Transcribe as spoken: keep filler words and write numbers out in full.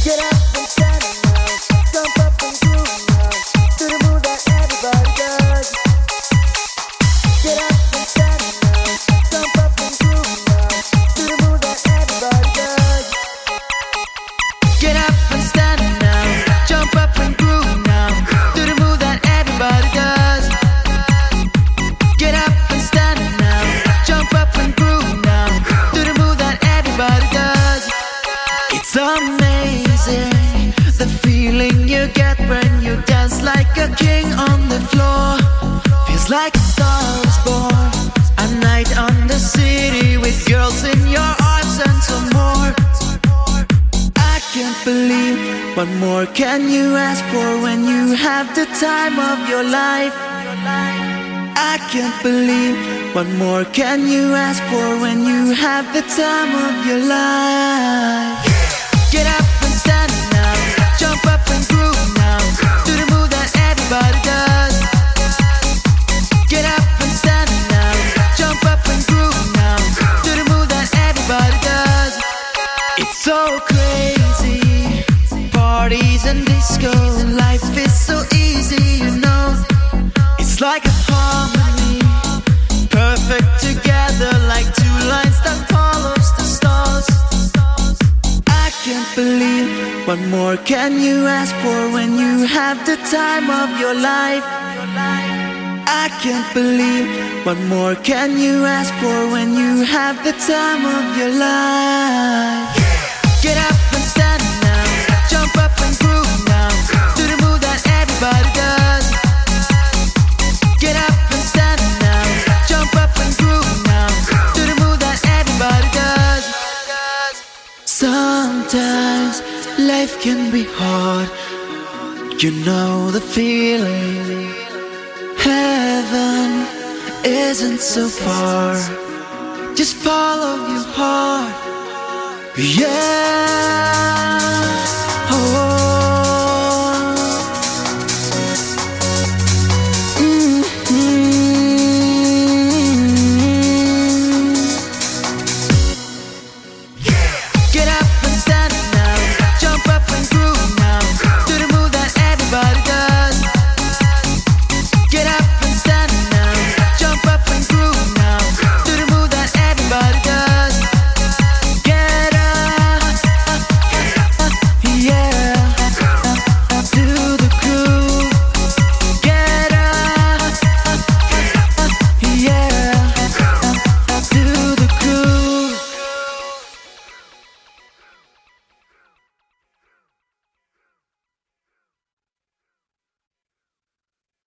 Get up and stand now, jump up and groove now, to the move that everybody does. Get up and stand now, jump up and groove now, to the move that everybody does. Get up and stand now, jump up and groove now, to the move that everybody does. Get up and stand now, jump up and groove now, to the move that everybody does. It's amazing the feeling you get when you dance like a king on the floor. Feels like a star is born. A night on the city with girls in your arms and some more. I can't believe what more can you ask for when you have the time of your life. I can't believe what more can you ask for when you have the time of your life. Get up and stand now, jump up and groove now, do the move that everybody does. Get up and stand now, jump up and groove now, do the move that everybody does. It's so crazy, parties and disco, life is so easy, you know. It's like a harmony, perfect together like two lines that follows the stars. I can't believe what more can you ask for when you have the time of your life. I can't believe what more can you ask for when you have the time of your life. Get up and stand now, jump up and groove now, do the move that everybody does. Get up and stand now, jump up and groove now, do the move that everybody does. Sometimes life can be hard, you know the feeling. Heaven isn't so far, just follow your heart. Yeah.